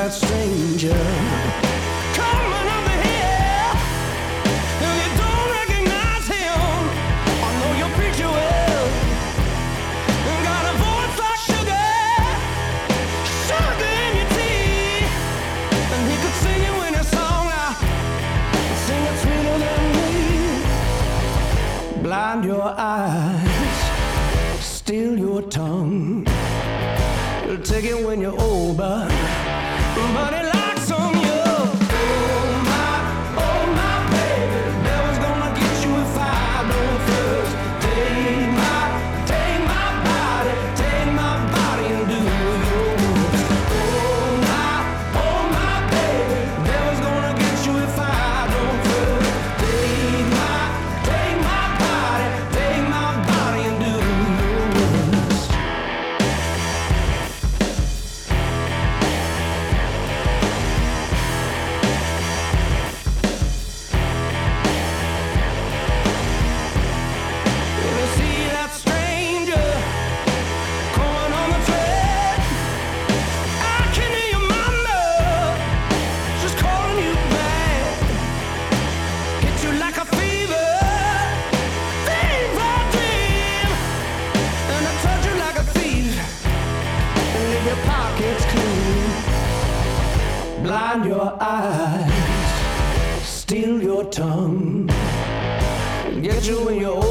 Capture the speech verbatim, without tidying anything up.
that stranger coming over here, and you don't recognize him. I know your picture well. Got a voice like sugar, sugar in your tea, and he could sing you in a song. Now sing it sweeter than me. Blind your eyes, steal your tongue. You'll take it when you're old, but but it likes on you. Oh my, oh my baby, devil's gonna get you if I don't first. Take my, take my body, take my body and do yours. Oh my, oh my baby, devil's gonna get you if I don't first. Take my, take my body, take my body and do yours. You see that stranger coming on the track? I can hear your mama, she's calling you back. Hit you like a fever, fever dream, and I touch you like a thief, and leave your pockets clean. Blind your eyes, steal your tongue, get you when you're old.